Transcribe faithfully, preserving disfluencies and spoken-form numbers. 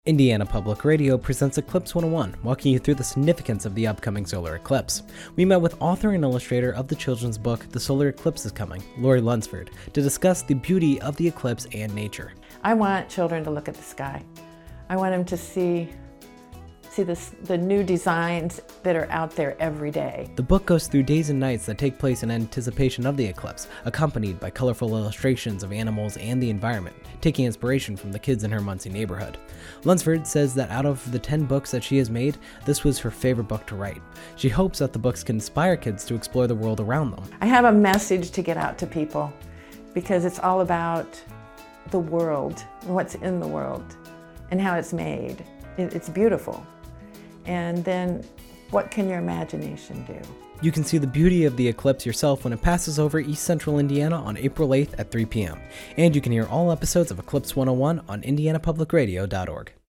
Indiana Public Radio presents Eclipse one oh one, walking you through the significance of the upcoming solar eclipse. We met with author and illustrator of the children's book, The Solar Eclipse is Coming, Lori Lunsford, to discuss the beauty of the eclipse and nature. I want children to look at the sky. I want them to see see this, the new designs that are out there every day. The book goes through days and nights that take place in anticipation of the eclipse, accompanied by colorful illustrations of animals and the environment, taking inspiration from the kids in her Muncie neighborhood. Lunsford says that out of the ten books that she has made, this was her favorite book to write. She hopes that the books can inspire kids to explore the world around them. I have a message to get out to people because it's all about the world, what's in the world, and how it's made. It's beautiful. And then what can your imagination do? You can see the beauty of the eclipse yourself when it passes over East Central Indiana on April eighth at three p m And you can hear all episodes of Eclipse one oh one on indiana public radio dot org.